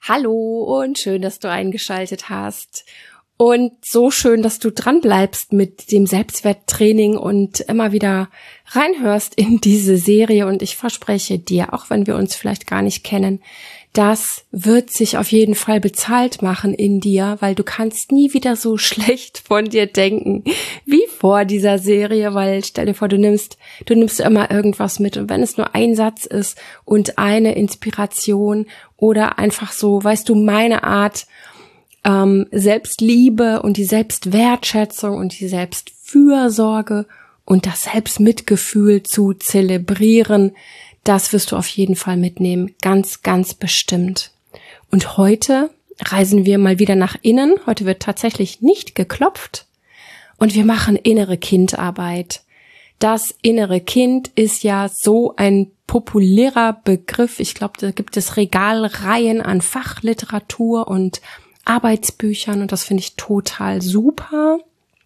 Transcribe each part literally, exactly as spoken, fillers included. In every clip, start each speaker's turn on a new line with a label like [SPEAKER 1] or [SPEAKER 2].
[SPEAKER 1] Hallo und schön, dass du eingeschaltet hast. Und so schön, dass du dran bleibst mit dem Selbstwerttraining und immer wieder reinhörst in diese Serie. Und ich verspreche dir, auch wenn wir uns vielleicht gar nicht kennen, das wird sich auf jeden Fall bezahlt machen in dir, weil du kannst nie wieder so schlecht von dir denken wie vor dieser Serie, weil stell dir vor, du nimmst, du nimmst immer irgendwas mit und wenn es nur ein Satz ist und eine Inspiration oder einfach so, weißt du, meine Art, ähm, Selbstliebe und die Selbstwertschätzung und die Selbstfürsorge und das Selbstmitgefühl zu zelebrieren, das wirst du auf jeden Fall mitnehmen, ganz, ganz bestimmt. Und heute reisen wir mal wieder nach innen. Heute wird tatsächlich nicht geklopft und wir machen innere Kindarbeit. Das innere Kind ist ja so ein populärer Begriff. Ich glaube, da gibt es Regalreihen an Fachliteratur und Arbeitsbüchern und das finde ich total super.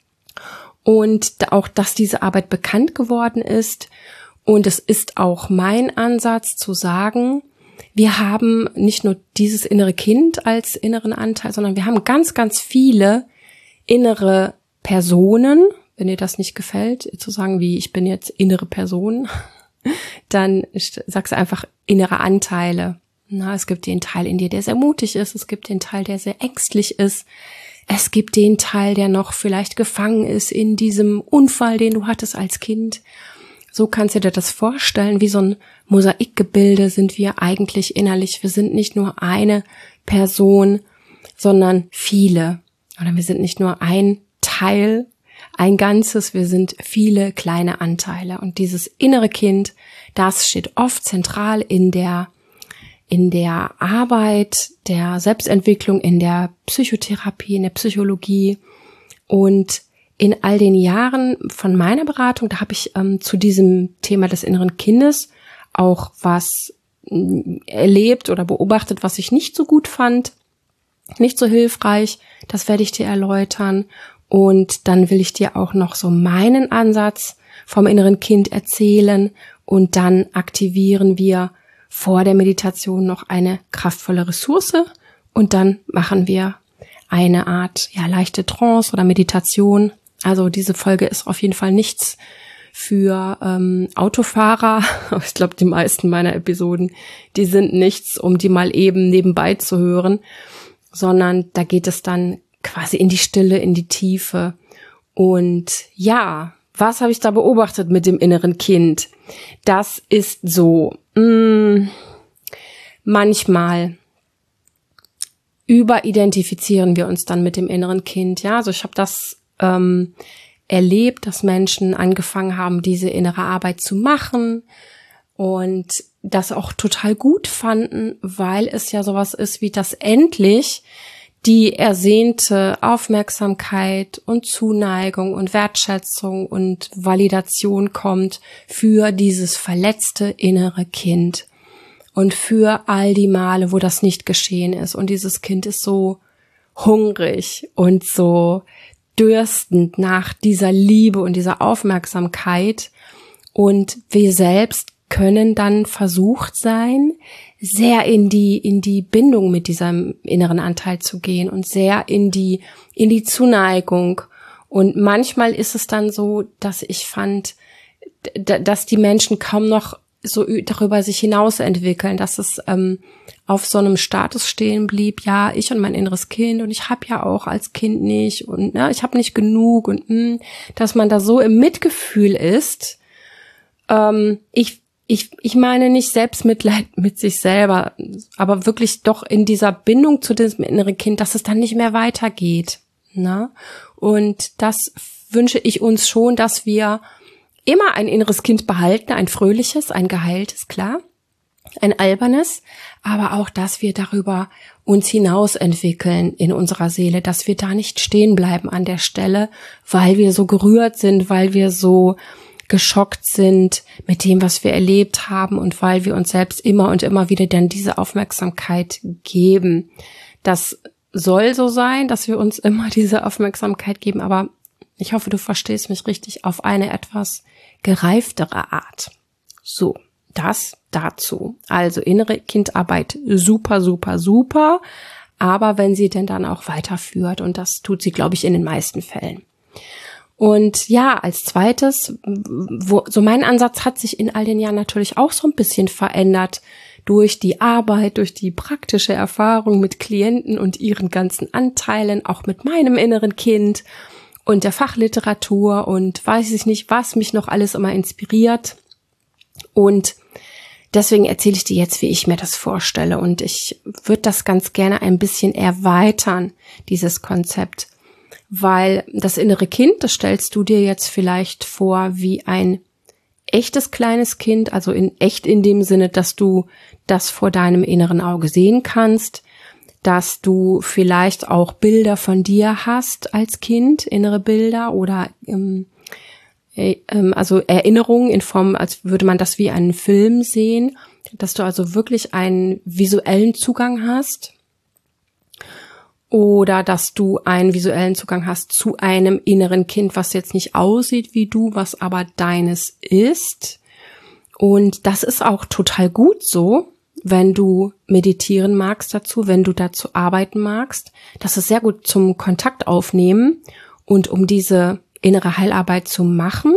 [SPEAKER 1] Und auch, dass diese Arbeit bekannt geworden ist. Und es ist auch mein Ansatz zu sagen, wir haben nicht nur dieses innere Kind als inneren Anteil, sondern wir haben ganz, ganz viele innere Personen. Wenn dir das nicht gefällt, zu sagen, wie ich bin jetzt innere Person, dann sagst du einfach innere Anteile. Na, es gibt den Teil in dir, der sehr mutig ist. Es gibt den Teil, der sehr ängstlich ist. Es gibt den Teil, der noch vielleicht gefangen ist in diesem Unfall, den du hattest als Kind. So kannst du dir das vorstellen, wie so ein Mosaikgebilde sind wir eigentlich innerlich. Wir sind nicht nur eine Person, sondern viele. Oder wir sind nicht nur ein Teil, ein Ganzes, wir sind viele kleine Anteile. Und dieses innere Kind, das steht oft zentral in der, in der Arbeit, der Selbstentwicklung, in der Psychotherapie, in der Psychologie und in all den Jahren von meiner Beratung, da habe ich ähm, zu diesem Thema des inneren Kindes auch was äh, erlebt oder beobachtet, was ich nicht so gut fand, nicht so hilfreich. Das werde ich dir erläutern. Und dann will ich dir auch noch so meinen Ansatz vom inneren Kind erzählen. Und dann aktivieren wir vor der Meditation noch eine kraftvolle Ressource. Und dann machen wir eine Art ja leichte Trance oder Meditation. Also diese Folge ist auf jeden Fall nichts für ähm, Autofahrer. Ich glaube, die meisten meiner Episoden, die sind nichts, um die mal eben nebenbei zu hören, sondern da geht es dann quasi in die Stille, in die Tiefe. Und ja, was habe ich da beobachtet mit dem inneren Kind? Das ist so, mh, manchmal überidentifizieren wir uns dann mit dem inneren Kind. Ja, also ich habe das Ähm, erlebt, dass Menschen angefangen haben, diese innere Arbeit zu machen und das auch total gut fanden, weil es ja sowas ist, wie dass endlich die ersehnte Aufmerksamkeit und Zuneigung und Wertschätzung und Validation kommt für dieses verletzte innere Kind und für all die Male, wo das nicht geschehen ist. Und dieses Kind ist so hungrig und so dürstend nach dieser Liebe und dieser Aufmerksamkeit und wir selbst können dann versucht sein, sehr in die in die Bindung mit diesem inneren Anteil zu gehen und sehr in die in die Zuneigung und manchmal ist es dann so, dass ich fand, dass die Menschen kaum noch so darüber sich hinaus entwickeln, dass es ähm, auf so einem Status stehen blieb, ja, ich und mein inneres Kind und ich habe ja auch als Kind nicht und ne, ich habe nicht genug und mh, dass man da so im Mitgefühl ist. Ähm, ich ich ich meine nicht Selbstmitleid mit sich selber, aber wirklich doch in dieser Bindung zu diesem inneren Kind, dass es dann nicht mehr weitergeht. Ne? Und das wünsche ich uns schon, dass wir immer ein inneres Kind behalten, ein fröhliches, ein geheiltes, klar, ein albernes, aber auch, dass wir darüber uns hinaus entwickeln in unserer Seele, dass wir da nicht stehen bleiben an der Stelle, weil wir so gerührt sind, weil wir so geschockt sind mit dem, was wir erlebt haben und weil wir uns selbst immer und immer wieder dann diese Aufmerksamkeit geben. Das soll so sein, dass wir uns immer diese Aufmerksamkeit geben, aber ich hoffe, du verstehst mich richtig, auf eine etwas gereiftere Art. So, Das dazu. Also innere Kindarbeit super, super, super. Aber wenn sie denn dann auch weiterführt, und das tut sie, glaube ich, in den meisten Fällen. Und ja, als zweites, wo, so mein Ansatz hat sich in all den Jahren natürlich auch so ein bisschen verändert durch die Arbeit, durch die praktische Erfahrung mit Klienten und ihren ganzen Anteilen, auch mit meinem inneren Kind und der Fachliteratur und weiß ich nicht, was mich noch alles immer inspiriert. Und deswegen erzähle ich dir jetzt, wie ich mir das vorstelle. Und ich würde das ganz gerne ein bisschen erweitern, dieses Konzept. Weil das innere Kind, das stellst du dir jetzt vielleicht vor wie ein echtes kleines Kind, also in echt in dem Sinne, dass du das vor deinem inneren Auge sehen kannst, dass du vielleicht auch Bilder von dir hast als Kind, innere Bilder oder ähm, äh, also Erinnerungen in Form, als würde man das wie einen Film sehen, dass du also wirklich einen visuellen Zugang hast. Oder dass du einen visuellen Zugang hast zu einem inneren Kind, was jetzt nicht aussieht wie du, was aber deines ist. Und das ist auch total gut so, wenn du meditieren magst dazu, wenn du dazu arbeiten magst. Das ist sehr gut zum Kontakt aufnehmen und um diese innere Heilarbeit zu machen.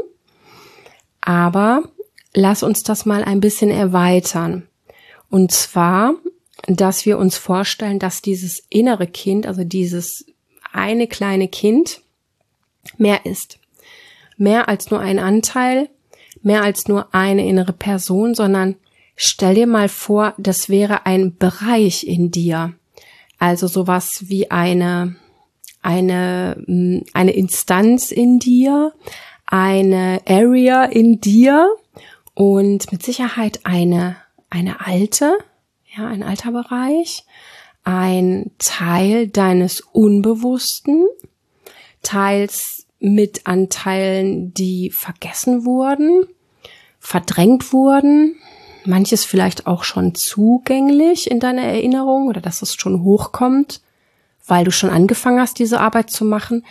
[SPEAKER 1] Aber lass uns das mal ein bisschen erweitern. Und zwar, dass wir uns vorstellen, dass dieses innere Kind, also dieses eine kleine Kind, mehr ist. Mehr als nur ein Anteil, mehr als nur eine innere Person, sondern stell dir mal vor, das wäre ein Bereich in dir. Also sowas wie eine, eine, eine Instanz in dir, eine Area in dir und mit Sicherheit eine, eine alte, ja, ein alter Bereich, ein Teil deines Unbewussten, teils mit Anteilen, die vergessen wurden, verdrängt wurden, manches vielleicht auch schon zugänglich in deiner Erinnerung oder dass es schon hochkommt, weil du schon angefangen hast, diese Arbeit zu machen.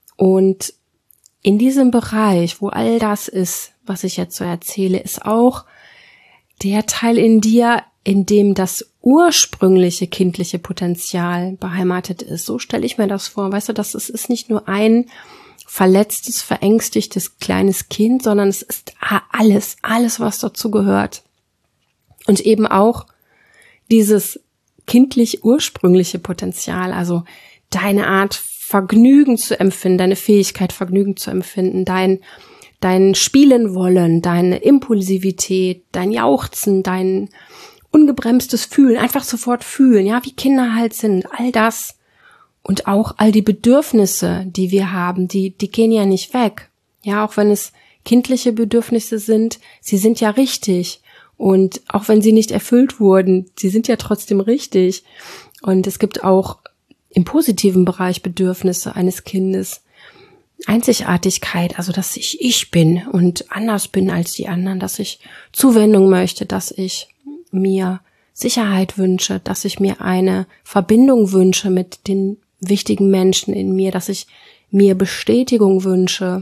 [SPEAKER 1] Und in diesem Bereich, wo all das ist, was ich jetzt so erzähle, ist auch der Teil in dir, in dem das ursprüngliche kindliche Potenzial beheimatet ist. So stelle ich mir das vor. Weißt du, das ist, ist nicht nur ein verletztes, verängstigtes kleines Kind, sondern es ist alles, alles, was dazu gehört. Und eben auch dieses kindlich ursprüngliche Potenzial, also deine Art, Vergnügen zu empfinden, deine Fähigkeit, Vergnügen zu empfinden, dein dein Spielen wollen, deine Impulsivität, dein Jauchzen, dein ungebremstes Fühlen, einfach sofort fühlen, ja, wie Kinder halt sind, all das und auch all die Bedürfnisse, die wir haben, die die gehen ja nicht weg, ja, auch wenn es kindliche Bedürfnisse sind, sie sind ja richtig und auch wenn sie nicht erfüllt wurden, sie sind ja trotzdem richtig und es gibt auch im positiven Bereich Bedürfnisse eines Kindes, Einzigartigkeit, also dass ich ich bin und anders bin als die anderen, dass ich Zuwendung möchte, dass ich mir Sicherheit wünsche, dass ich mir eine Verbindung wünsche mit den wichtigen Menschen in mir, dass ich mir Bestätigung wünsche.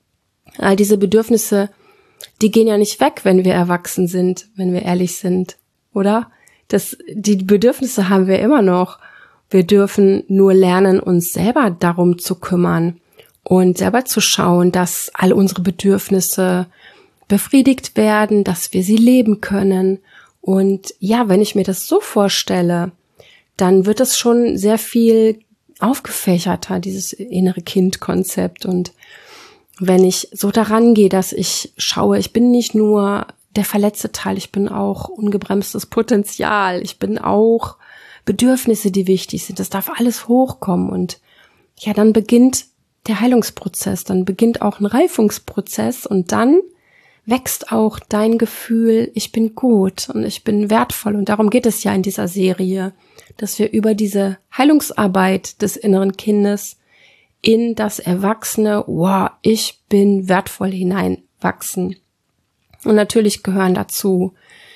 [SPEAKER 1] All diese Bedürfnisse, die gehen ja nicht weg, wenn wir erwachsen sind, wenn wir ehrlich sind, oder? Das, die Bedürfnisse haben wir immer noch. Wir dürfen nur lernen, uns selber darum zu kümmern und selber zu schauen, dass all unsere Bedürfnisse befriedigt werden, dass wir sie leben können. Und ja, wenn ich mir das so vorstelle, dann wird es schon sehr viel aufgefächerter, dieses innere Kind-Konzept. Und wenn ich so daran gehe, dass ich schaue, ich bin nicht nur der verletzte Teil, ich bin auch ungebremstes Potenzial, ich bin auch Bedürfnisse, die wichtig sind, das darf alles hochkommen. Und ja, dann beginnt der Heilungsprozess, dann beginnt auch ein Reifungsprozess und dann wächst auch dein Gefühl, ich bin gut und ich bin wertvoll. Und darum geht es ja in dieser Serie, dass wir über diese Heilungsarbeit des inneren Kindes in das Erwachsene, wow, ich bin wertvoll hineinwachsen. Und natürlich gehören dazu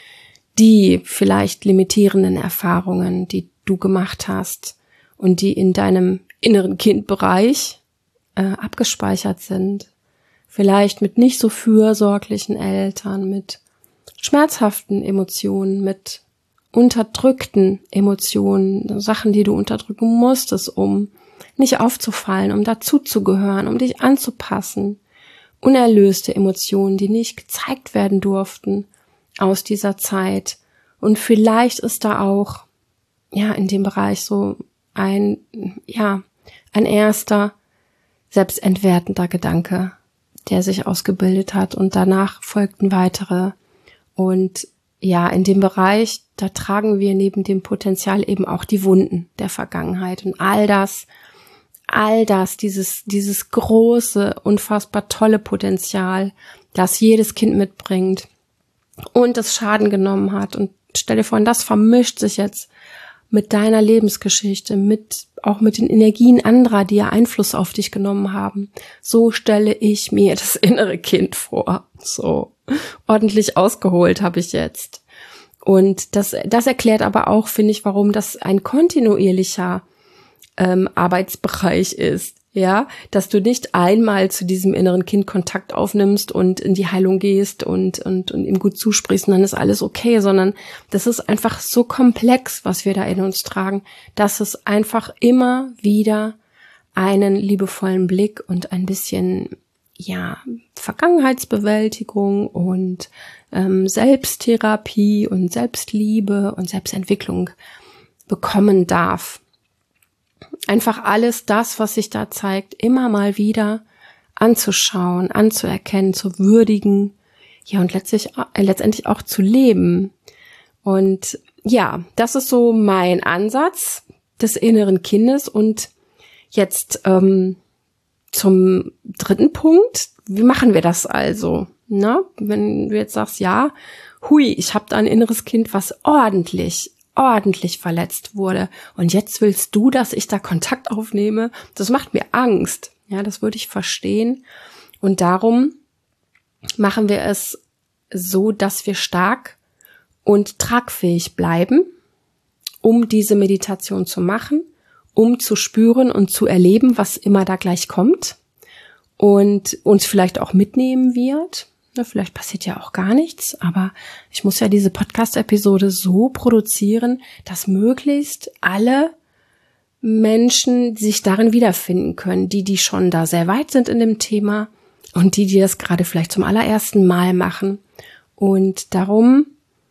[SPEAKER 1] die vielleicht limitierenden Erfahrungen, die du gemacht hast und die in deinem inneren Kindbereich äh, abgespeichert sind. Vielleicht mit nicht so fürsorglichen Eltern, mit schmerzhaften Emotionen, mit unterdrückten Emotionen, Sachen, die du unterdrücken musstest, um nicht aufzufallen, um dazuzugehören, um dich anzupassen. Unerlöste Emotionen, die nicht gezeigt werden durften aus dieser Zeit. Und vielleicht ist da auch, ja, in dem Bereich so ein, ja, ein erster selbstentwertender Gedanke, der sich ausgebildet hat, und danach folgten weitere. Und ja, in dem Bereich, da tragen wir neben dem Potenzial eben auch die Wunden der Vergangenheit, und all das, all das, dieses, dieses große, unfassbar tolle Potenzial, das jedes Kind mitbringt und das Schaden genommen hat. Und stell dir vor, das vermischt sich jetzt mit deiner Lebensgeschichte, mit, auch mit den Energien anderer, die ja Einfluss auf dich genommen haben. So stelle ich mir das innere Kind vor. So ordentlich ausgeholt habe ich jetzt. Und das, das erklärt aber auch, finde ich, warum das ein kontinuierlicher ähm, Arbeitsbereich ist. Ja, dass du nicht einmal zu diesem inneren Kind Kontakt aufnimmst und in die Heilung gehst und, und, und ihm gut zusprichst und dann ist alles okay, sondern das ist einfach so komplex, was wir da in uns tragen, dass es einfach immer wieder einen liebevollen Blick und ein bisschen, ja, Vergangenheitsbewältigung und ähm, Selbsttherapie und Selbstliebe und Selbstentwicklung bekommen darf. Einfach alles das, was sich da zeigt, immer mal wieder anzuschauen, anzuerkennen, zu würdigen, ja, und letztlich, äh, letztendlich auch zu leben. Und ja, das ist so mein Ansatz des inneren Kindes. Und jetzt ähm, zum dritten Punkt. Wie machen wir das also? Na, wenn du jetzt sagst, ja, hui, ich habe da ein inneres Kind, was ordentlich ordentlich verletzt wurde. Und jetzt willst du, dass ich da Kontakt aufnehme? Das macht mir Angst. Ja, das würde ich verstehen. Und darum machen wir es so, dass wir stark und tragfähig bleiben, um diese Meditation zu machen, um zu spüren und zu erleben, was immer da gleich kommt und uns vielleicht auch mitnehmen wird. Vielleicht passiert ja auch gar nichts, aber ich muss ja diese Podcast-Episode so produzieren, dass möglichst alle Menschen sich darin wiederfinden können, die, die schon da sehr weit sind in dem Thema und die, die das gerade vielleicht zum allerersten Mal machen. Und darum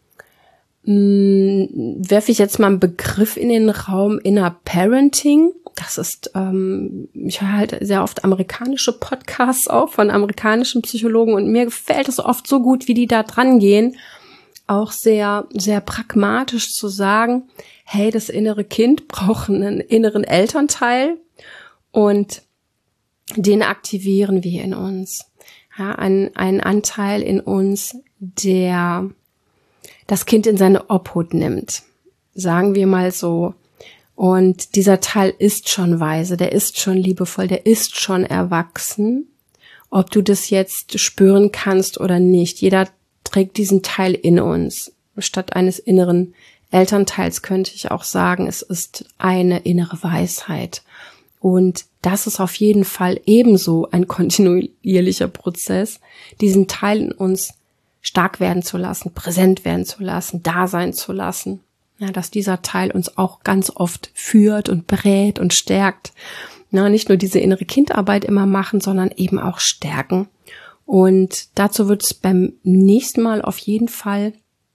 [SPEAKER 1] mh, werfe ich jetzt mal einen Begriff in den Raum, Inner Parenting. Das ist, ähm, ich höre halt sehr oft amerikanische Podcasts auch von amerikanischen Psychologen und mir gefällt es oft so gut, wie die da dran gehen, auch sehr, sehr pragmatisch zu sagen, hey, das innere Kind braucht einen inneren Elternteil und den aktivieren wir in uns. Ja, ein, ein Anteil in uns, der das Kind in seine Obhut nimmt. Sagen wir mal so. Und dieser Teil ist schon weise, der ist schon liebevoll, der ist schon erwachsen. Ob du das jetzt spüren kannst oder nicht, jeder trägt diesen Teil in uns. Statt eines inneren Elternteils könnte ich auch sagen, es ist eine innere Weisheit. Und das ist auf jeden Fall ebenso ein kontinuierlicher Prozess, diesen Teil in uns stark werden zu lassen, präsent werden zu lassen, da sein zu lassen. Ja, dass dieser Teil uns auch ganz oft führt und berät und stärkt. Ja, nicht nur diese innere Kindarbeit immer machen, sondern eben auch stärken. Und dazu wird es beim nächsten Mal auf jeden Fall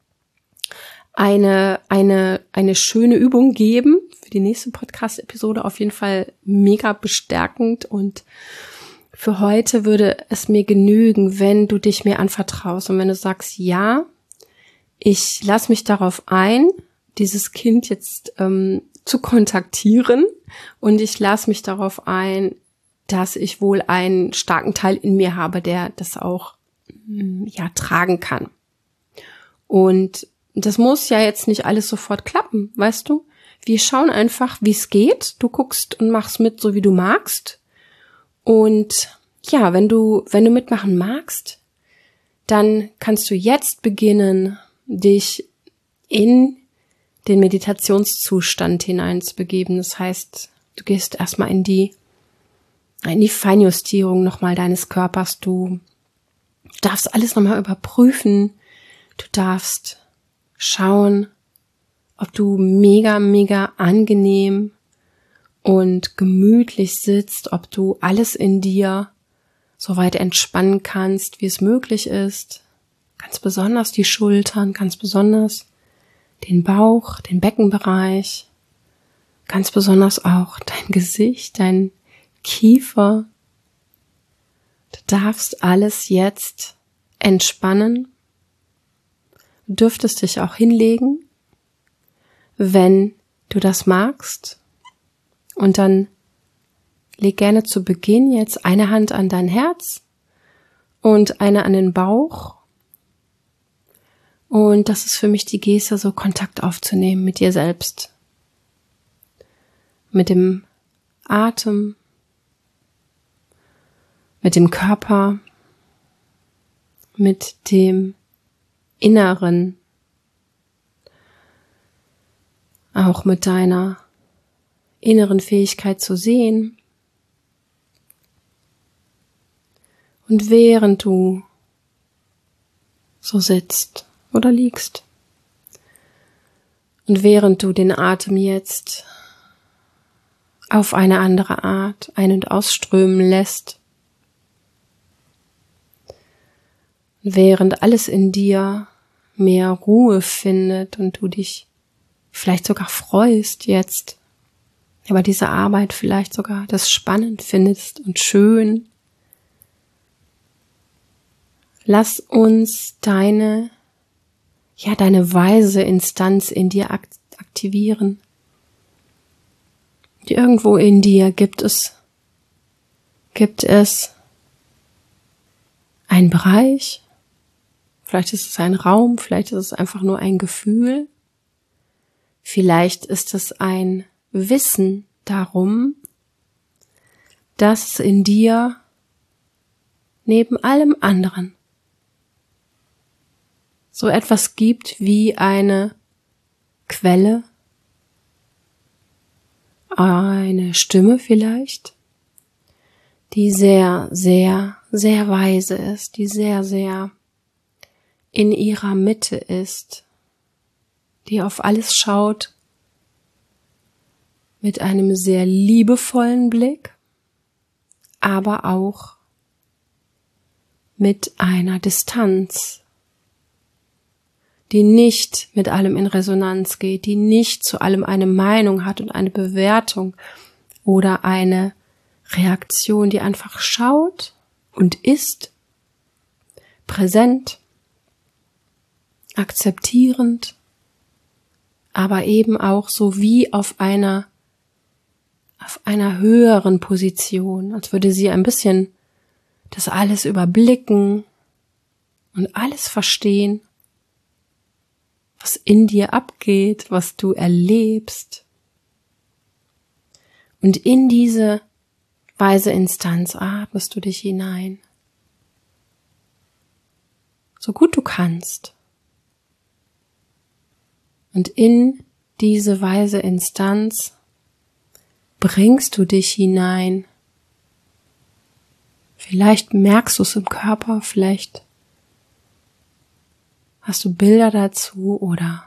[SPEAKER 1] eine, eine, eine schöne Übung geben. Für die nächste Podcast-Episode auf jeden Fall mega bestärkend. Und für heute würde es mir genügen, wenn du dich mir anvertraust und wenn du sagst, ja, ich lasse mich darauf ein, dieses Kind jetzt ähm, zu kontaktieren und ich lasse mich darauf ein, dass ich wohl einen starken Teil in mir habe, der das auch ja tragen kann. Und das muss ja jetzt nicht alles sofort klappen, weißt du? Wir schauen einfach, wie es geht. Du guckst und machst mit, so wie du magst. Und ja, wenn du wenn du mitmachen magst, dann kannst du jetzt beginnen, dich in den Meditationszustand hineinzubegeben. Das heißt, du gehst erstmal in die, in die Feinjustierung nochmal deines Körpers. Du darfst alles nochmal überprüfen. Du darfst schauen, ob du mega, mega angenehm und gemütlich sitzt, ob du alles in dir so weit entspannen kannst, wie es möglich ist. Ganz besonders die Schultern, ganz besonders den Bauch, den Beckenbereich, ganz besonders auch dein Gesicht, dein Kiefer. Du darfst alles jetzt entspannen. Du dürftest dich auch hinlegen, wenn du das magst. Und dann leg gerne zu Beginn jetzt eine Hand an dein Herz und eine an den Bauch. Und das ist für mich die Geste, so Kontakt aufzunehmen mit dir selbst. Mit dem Atem, mit dem Körper, mit dem Inneren, auch mit deiner inneren Fähigkeit zu sehen. Und während du so sitzt oder liegst und während du den Atem jetzt auf eine andere Art ein- und ausströmen lässt, während alles in dir mehr Ruhe findet und du dich vielleicht sogar freust jetzt, aber diese Arbeit vielleicht sogar das spannend findest und schön, lass uns deine, ja, deine weise Instanz in dir aktivieren. Irgendwo in dir gibt es, gibt es einen Bereich, vielleicht ist es ein Raum, vielleicht ist es einfach nur ein Gefühl, vielleicht ist es ein Wissen darum, dass es in dir neben allem anderen so etwas gibt wie eine Quelle, eine Stimme vielleicht, die sehr, sehr, sehr weise ist, die sehr, sehr in ihrer Mitte ist, die auf alles schaut mit einem sehr liebevollen Blick, aber auch mit einer Distanz, die nicht mit allem in Resonanz geht, die nicht zu allem eine Meinung hat und eine Bewertung oder eine Reaktion, die einfach schaut und ist, präsent, akzeptierend, aber eben auch so wie auf einer, auf einer höheren Position, als würde sie ein bisschen das alles überblicken und alles verstehen, was in dir abgeht, was du erlebst. Und in diese weise Instanz atmest du dich hinein. So gut du kannst. Und in diese weise Instanz bringst du dich hinein. Vielleicht merkst du es im Körper, vielleicht hast du Bilder dazu oder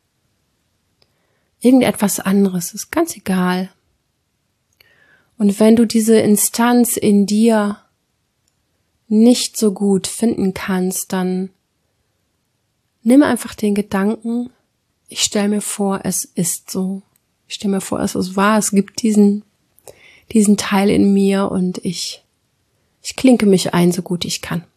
[SPEAKER 1] irgendetwas anderes, ist ganz egal. Und wenn du diese Instanz in dir nicht so gut finden kannst, dann nimm einfach den Gedanken, ich stelle mir vor, es ist so. Ich stelle mir vor, es ist wahr, es gibt diesen, diesen Teil in mir und ich, ich klinke mich ein, so gut ich kann.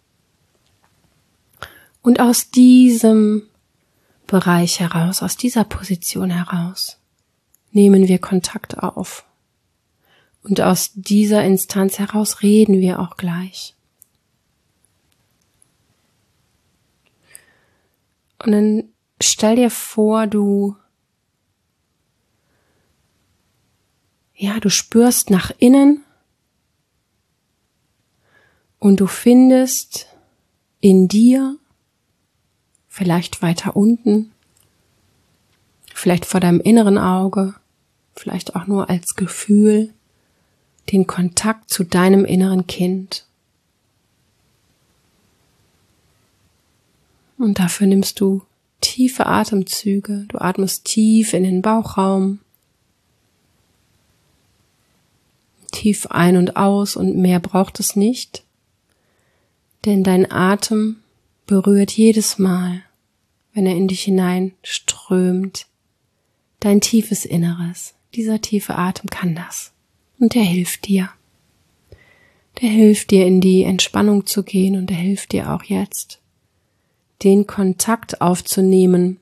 [SPEAKER 1] Und aus diesem Bereich heraus, aus dieser Position heraus, nehmen wir Kontakt auf. Und aus dieser Instanz heraus reden wir auch gleich. Und dann stell dir vor, du, ja, du spürst nach innen und du findest in dir, vielleicht weiter unten, vielleicht vor deinem inneren Auge, vielleicht auch nur als Gefühl, den Kontakt zu deinem inneren Kind. Und dafür nimmst du tiefe Atemzüge. Du atmest tief in den Bauchraum. Tief ein und aus und mehr braucht es nicht. Denn dein Atem berührt jedes Mal, wenn er in dich hinein strömt, dein tiefes Inneres. Dieser tiefe Atem kann das. Und er hilft dir. Der hilft dir, in die Entspannung zu gehen, und er hilft dir auch jetzt, den Kontakt aufzunehmen.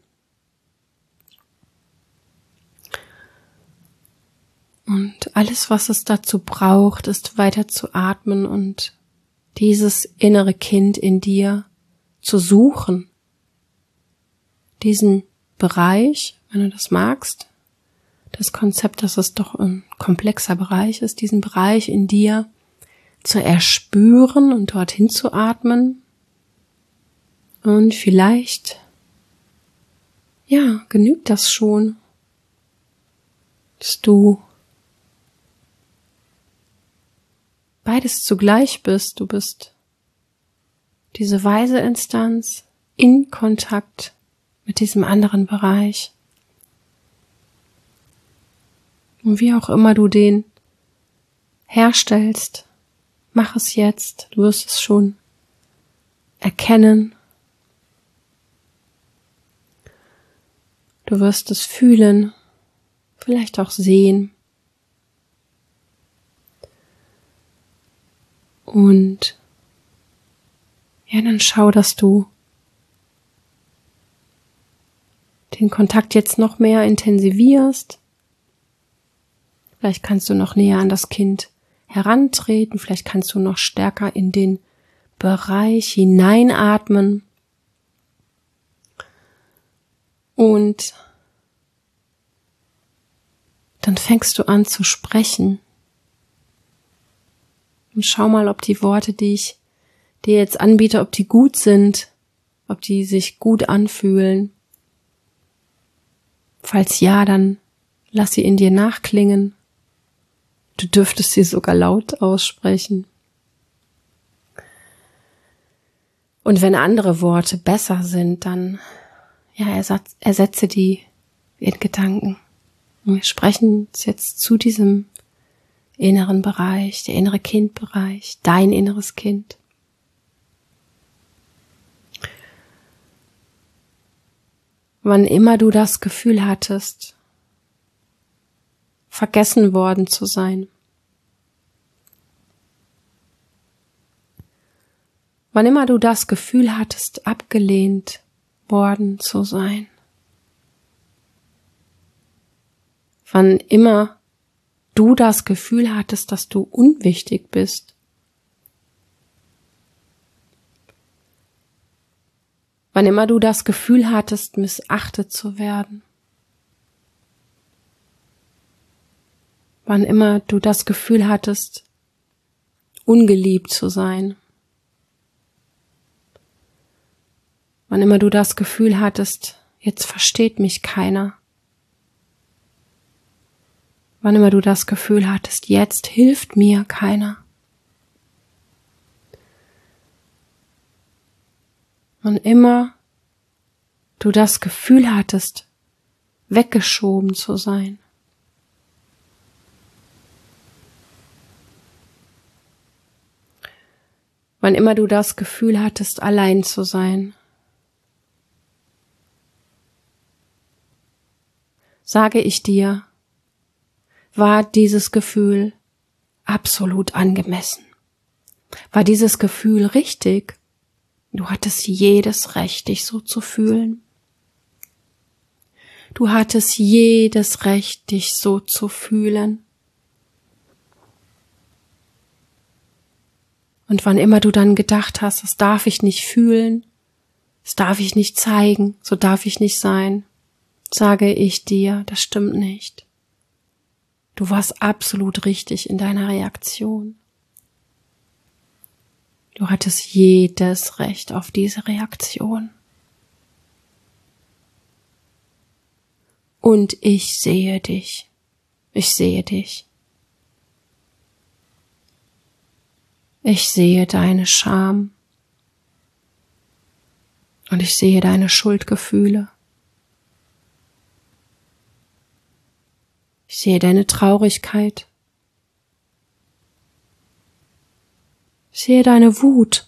[SPEAKER 1] Und alles, was es dazu braucht, ist weiter zu atmen und dieses innere Kind in dir zu suchen. Diesen Bereich, wenn du das magst, das Konzept, dass es doch ein komplexer Bereich ist, diesen Bereich in dir zu erspüren und dorthin zu atmen. Und vielleicht, ja, genügt das schon, dass du beides zugleich bist. Du bist diese weise Instanz in Kontakt mit diesem anderen Bereich. Und wie auch immer du den herstellst, mach es jetzt. Du wirst es schon erkennen. Du wirst es fühlen, vielleicht auch sehen. Und ja, dann schau, dass du den Kontakt jetzt noch mehr intensivierst. Vielleicht kannst du noch näher an das Kind herantreten, vielleicht kannst du noch stärker in den Bereich hineinatmen. Und dann fängst du an zu sprechen. Und schau mal, ob die Worte, die ich dir jetzt anbiete, ob die gut sind, ob die sich gut anfühlen. Falls ja, dann lass sie in dir nachklingen. Du dürftest sie sogar laut aussprechen. Und wenn andere Worte besser sind, dann ja, ersatz, ersetze die in Gedanken. Und wir sprechen jetzt zu diesem inneren Bereich, der innere Kindbereich, dein inneres Kind. Wann immer du das Gefühl hattest, vergessen worden zu sein, wann immer du das Gefühl hattest, abgelehnt worden zu sein, wann immer du das Gefühl hattest, dass du unwichtig bist, wann immer du das Gefühl hattest, missachtet zu werden, wann immer du das Gefühl hattest, ungeliebt zu sein, wann immer du das Gefühl hattest, jetzt versteht mich keiner, wann immer du das Gefühl hattest, jetzt hilft mir keiner, wann immer du das Gefühl hattest, weggeschoben zu sein, wann immer du das Gefühl hattest, allein zu sein, sage ich dir, war dieses Gefühl absolut angemessen? War dieses Gefühl richtig? Du hattest jedes Recht, dich so zu fühlen. Du hattest jedes Recht, dich so zu fühlen. Und wann immer du dann gedacht hast, das darf ich nicht fühlen, das darf ich nicht zeigen, so darf ich nicht sein, sage ich dir, das stimmt nicht. Du warst absolut richtig in deiner Reaktion. Du hattest jedes Recht auf diese Reaktion. Und ich sehe dich. Ich sehe dich. Ich sehe deine Scham. Und ich sehe deine Schuldgefühle. Ich sehe deine Traurigkeit. Ich sehe deine Wut.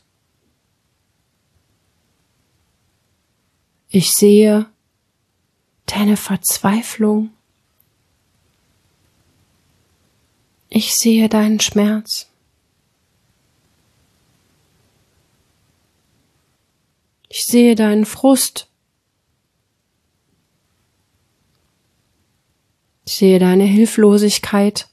[SPEAKER 1] Ich sehe deine Verzweiflung. Ich sehe deinen Schmerz. Ich sehe deinen Frust. Ich sehe deine Hilflosigkeit.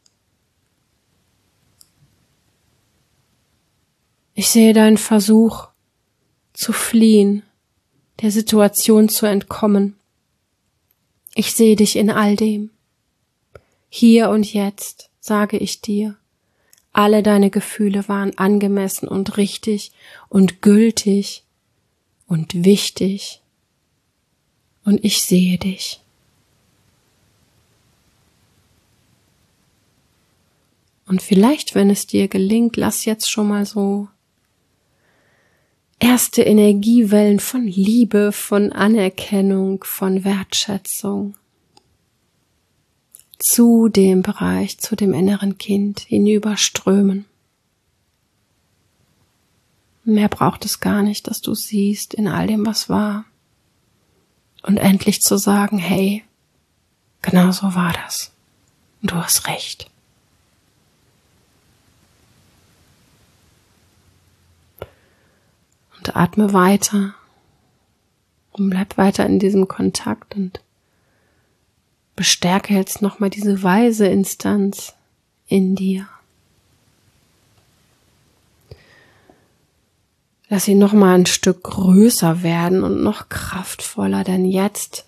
[SPEAKER 1] Ich sehe deinen Versuch zu fliehen, der Situation zu entkommen. Ich sehe dich in all dem. Hier und jetzt sage ich dir, alle deine Gefühle waren angemessen und richtig und gültig und wichtig. Und ich sehe dich. Und vielleicht, wenn es dir gelingt, lass jetzt schon mal so erste Energiewellen von Liebe, von Anerkennung, von Wertschätzung zu dem Bereich, zu dem inneren Kind hinüberströmen. Mehr braucht es gar nicht, dass du siehst in all dem, was war. Und endlich zu sagen, hey, genau so war das. Und du hast recht. Und atme weiter und bleib weiter in diesem Kontakt und bestärke jetzt nochmal diese weise Instanz in dir. Lass sie nochmal ein Stück größer werden und noch kraftvoller, denn jetzt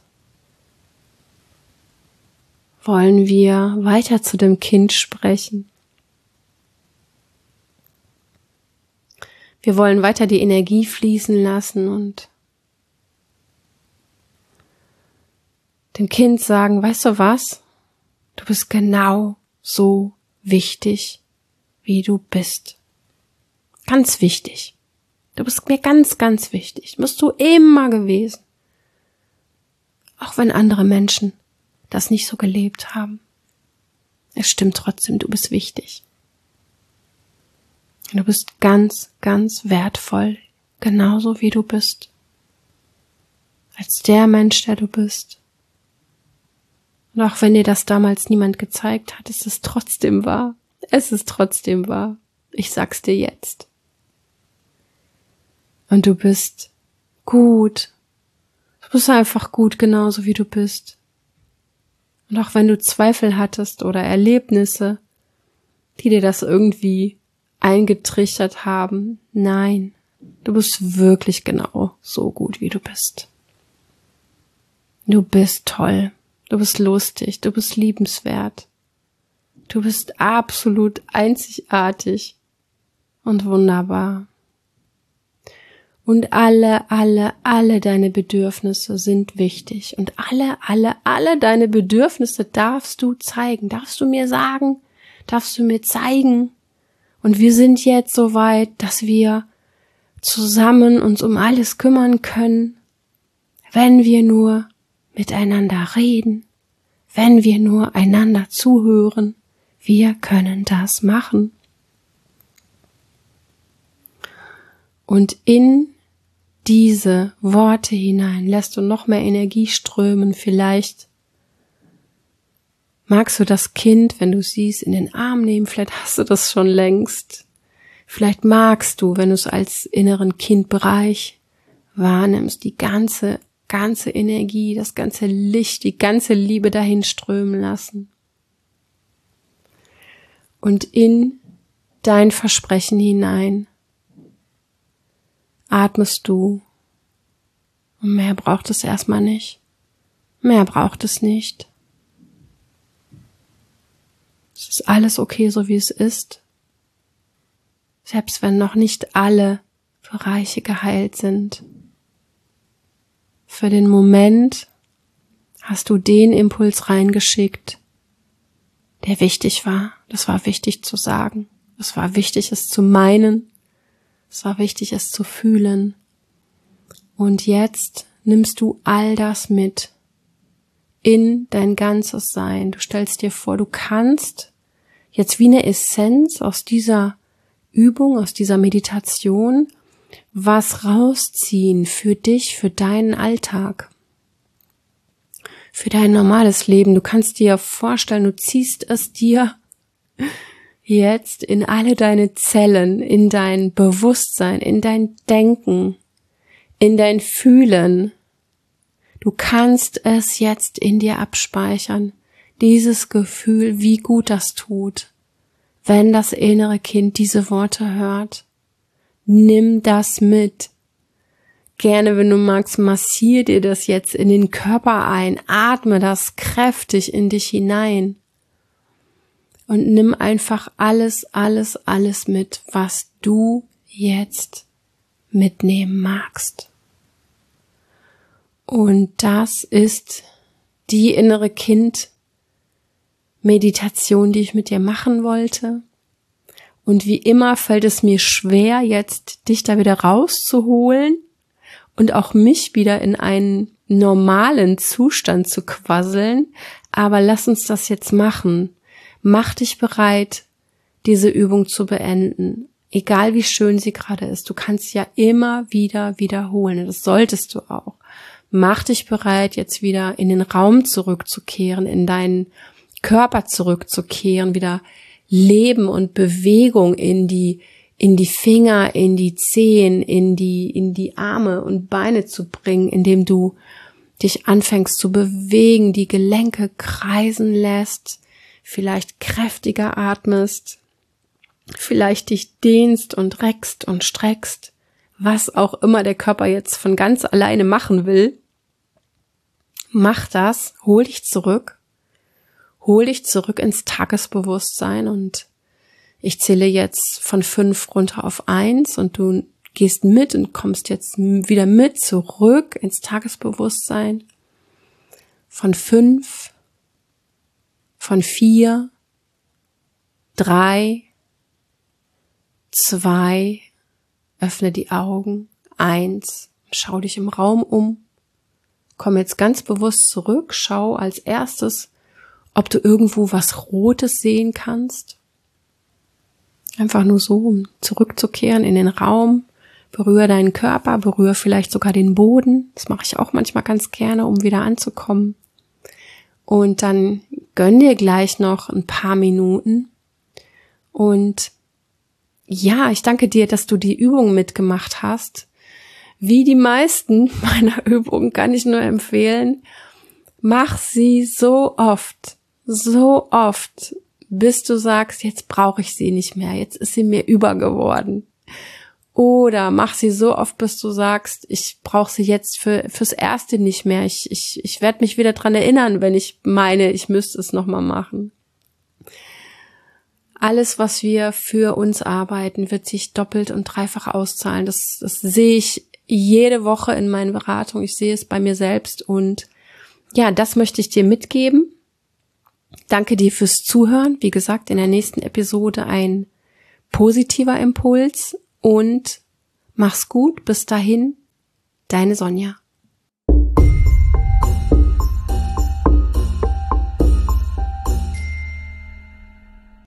[SPEAKER 1] wollen wir weiter zu dem Kind sprechen. Wir wollen weiter die Energie fließen lassen und dem Kind sagen, weißt du was? Du bist genau so wichtig, wie du bist. Ganz wichtig. Du bist mir ganz, ganz wichtig. Bist du immer gewesen. Auch wenn andere Menschen das nicht so gelebt haben. Es stimmt trotzdem, du bist wichtig. Du bist ganz, ganz wertvoll, genauso wie du bist. Als der Mensch, der du bist. Und auch wenn dir das damals niemand gezeigt hat, ist es trotzdem wahr. Es ist trotzdem wahr. Ich sag's dir jetzt. Und du bist gut. Du bist einfach gut, genauso wie du bist. Und auch wenn du Zweifel hattest oder Erlebnisse, die dir das irgendwie eingetrichtert haben, nein, du bist wirklich genau so gut, wie du bist. Du bist toll, du bist lustig, du bist liebenswert. Du bist absolut einzigartig und wunderbar. Und alle, alle, alle deine Bedürfnisse sind wichtig. Und alle, alle, alle deine Bedürfnisse darfst du zeigen. Darfst du mir sagen, darfst du mir zeigen. Und wir sind jetzt so weit, dass wir zusammen uns um alles kümmern können, wenn wir nur miteinander reden, wenn wir nur einander zuhören. Wir können das machen. Und in diese Worte hinein lässt du noch mehr Energie strömen. Vielleicht magst du das Kind, wenn du siehst, in den Arm nehmen. Vielleicht hast du das schon längst. Vielleicht magst du, wenn du es als inneren Kindbereich wahrnimmst, die ganze, ganze Energie, das ganze Licht, die ganze Liebe dahin strömen lassen. Und in dein Versprechen hinein atmest du. Und mehr braucht es erstmal nicht. Mehr braucht es nicht. Es ist alles okay, so wie es ist. Selbst wenn noch nicht alle Bereiche geheilt sind. Für den Moment hast du den Impuls reingeschickt, der wichtig war. Das war wichtig zu sagen. Es war wichtig, es zu meinen. Es war wichtig, es zu fühlen. Und jetzt nimmst du all das mit in dein ganzes Sein. Du stellst dir vor, du kannst jetzt wie eine Essenz aus dieser Übung, aus dieser Meditation, was rausziehen für dich, für deinen Alltag, für dein normales Leben. Du kannst dir vorstellen, du ziehst es dir jetzt in alle deine Zellen, in dein Bewusstsein, in dein Denken, in dein Fühlen. Du kannst es jetzt in dir abspeichern, dieses Gefühl, wie gut das tut, wenn das innere Kind diese Worte hört. Nimm das mit. Gerne, wenn du magst, massier dir das jetzt in den Körper ein, atme das kräftig in dich hinein und nimm einfach alles, alles, alles mit, was du jetzt mitnehmen magst. Und das ist die innere Kind-Meditation, die ich mit dir machen wollte. Und wie immer fällt es mir schwer, jetzt dich da wieder rauszuholen und auch mich wieder in einen normalen Zustand zu quasseln. Aber lass uns das jetzt machen. Mach dich bereit, diese Übung zu beenden. Egal wie schön sie gerade ist. Du kannst ja immer wieder wiederholen. Das solltest du auch. Mach dich bereit, jetzt wieder in den Raum zurückzukehren, in deinen Körper zurückzukehren, wieder Leben und Bewegung in die, in die Finger, in die Zehen, in die, in die Arme und Beine zu bringen, indem du dich anfängst zu bewegen, die Gelenke kreisen lässt, vielleicht kräftiger atmest, vielleicht dich dehnst und reckst und streckst, was auch immer der Körper jetzt von ganz alleine machen will. Mach das, hol dich zurück, hol dich zurück ins Tagesbewusstsein und ich zähle jetzt von fünf runter auf eins und du gehst mit und kommst jetzt wieder mit zurück ins Tagesbewusstsein. Von fünf, von vier, drei, zwei, öffne die Augen, eins, schau dich im Raum um. Komm jetzt ganz bewusst zurück, schau als erstes, ob du irgendwo was Rotes sehen kannst. Einfach nur so, um zurückzukehren in den Raum. Berühre deinen Körper, berühre vielleicht sogar den Boden. Das mache ich auch manchmal ganz gerne, um wieder anzukommen. Und dann gönn dir gleich noch ein paar Minuten. Und ja, ich danke dir, dass du die Übung mitgemacht hast. Wie die meisten meiner Übungen kann ich nur empfehlen, mach sie so oft, so oft, bis du sagst, jetzt brauche ich sie nicht mehr, jetzt ist sie mir übergeworden. Oder mach sie so oft, bis du sagst, ich brauche sie jetzt für fürs Erste nicht mehr. Ich ich ich werde mich wieder dran erinnern, wenn ich meine, ich müsste es nochmal machen. Alles, was wir für uns arbeiten, wird sich doppelt und dreifach auszahlen. Das, das sehe ich jede Woche in meinen Beratungen. Ich sehe es bei mir selbst und ja, das möchte ich dir mitgeben. Danke dir fürs Zuhören. Wie gesagt, in der nächsten Episode ein positiver Impuls und mach's gut. Bis dahin, deine Sonja.